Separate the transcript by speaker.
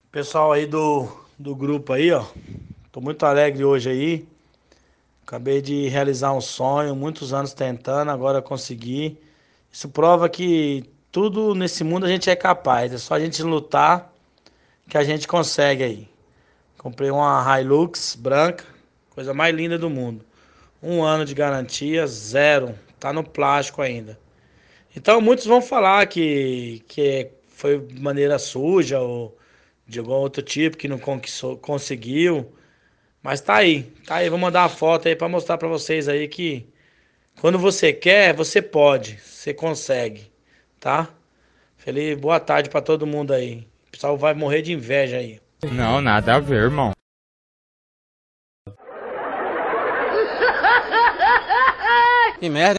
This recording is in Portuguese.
Speaker 1: Pessoal aí do grupo aí, ó. Tô muito alegre hoje aí. Acabei de realizar um sonho, muitos anos tentando, agora consegui. Isso prova que tudo nesse mundo a gente é capaz. É só a gente lutar que a gente consegue aí. Comprei uma Hilux branca, coisa mais linda do mundo. 1 ano de garantia, zero. Tá no plástico ainda. Então muitos vão falar que foi de maneira suja ou de algum outro tipo que não conseguiu. Mas tá aí, vou mandar uma foto aí pra mostrar pra vocês aí que quando você quer, você pode, você consegue, tá? Feliz, boa tarde pra todo mundo aí. O pessoal vai morrer de inveja aí.
Speaker 2: Não, nada a ver, irmão.
Speaker 3: Que merda.